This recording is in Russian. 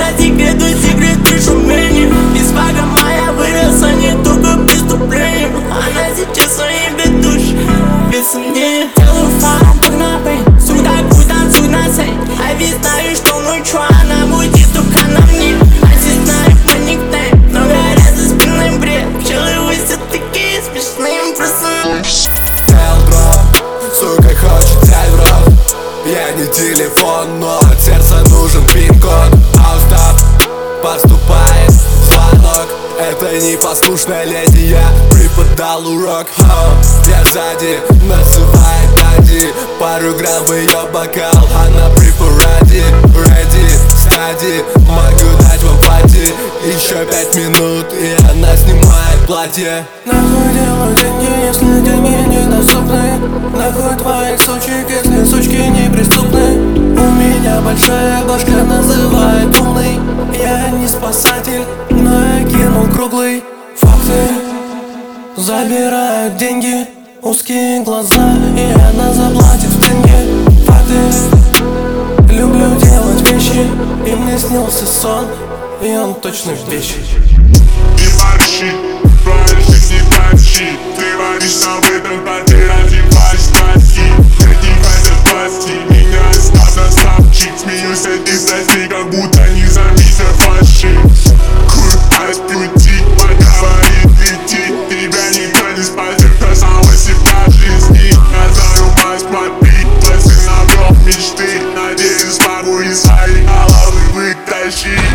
за секреты шумения. Из вага моя выросла не только преступлением. Она сейчас своим ведущим, без сомнения. Делаю фарм, погнали, сюда пусть танцуй на сцене. А ведь знаю, что ночью она будет только на мне. А здесь знаю мой никнейм, но горят за спинным бред. Пчелы вы все такие смешные, просто Тел, бро, сука хочет взять в рот. Я не телефон, но от сердца нужен пин-код. Аустап, поступает звонок. Это непослушная леди, я преподал урок. Я сзади, называет Данди. Пару грамм в ее бокал, она при параде. Ready, стади, могу дать вам пати. Еще 5 минут, и она снимает платье. Нахуй делаю деньги, если деньги недоступны? Нахуй твоих сучек, если сучки неприступны? У меня большая башка, называет умный. Я не спасатель, но я кинул круглый. Факты забирают деньги, узкие глаза, и она заплатит в тенге. Факты, люблю делать вещи, и мне снился сон, и он точно вещи. Не борщи, твоя жизнь не борщи. Ты варишь об этом, потратив ваш краски. Эти хотят спасти меня, стадо ставчик. Смеюсь от их страстей, как будто не заметят фальши. Хуй пути, поговорит идти. Тебя никто не спасет, касалось себя жизни. Я зарубаюсь попить, после навёл мечты. Надеюсь, смогу из своей головы вытащить.